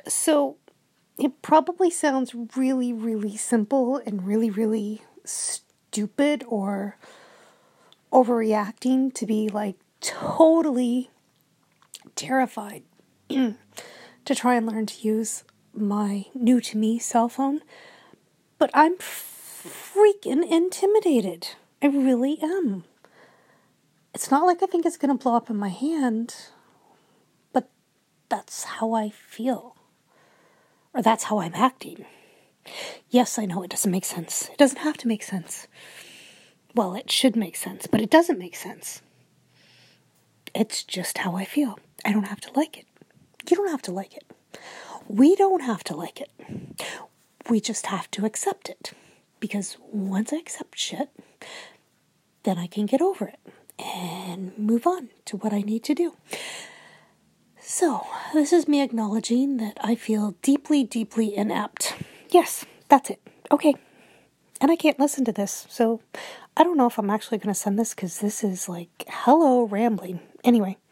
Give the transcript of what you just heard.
So it probably sounds really, really simple and really, really stupid or overreacting to be like totally terrified to try and learn to use my new to me cell phone. But I'm freaking intimidated. I really am. It's not like I think it's going to blow up in my hand, but that's how I feel. Or that's how I'm acting. Yes, I know it doesn't make sense. It doesn't have to make sense. Well, it should make sense, but it doesn't make sense. It's just how I feel. I don't have to like it. You don't have to like it. We don't have to like it. We just have to accept it. Because once I accept shit, then I can get over it and move on to what I need to do. So, this is me acknowledging that I feel deeply, deeply inept. Yes, that's it. Okay. And I can't listen to this, so I don't know if I'm actually going to send this because this is like, hello, rambling. Anyway.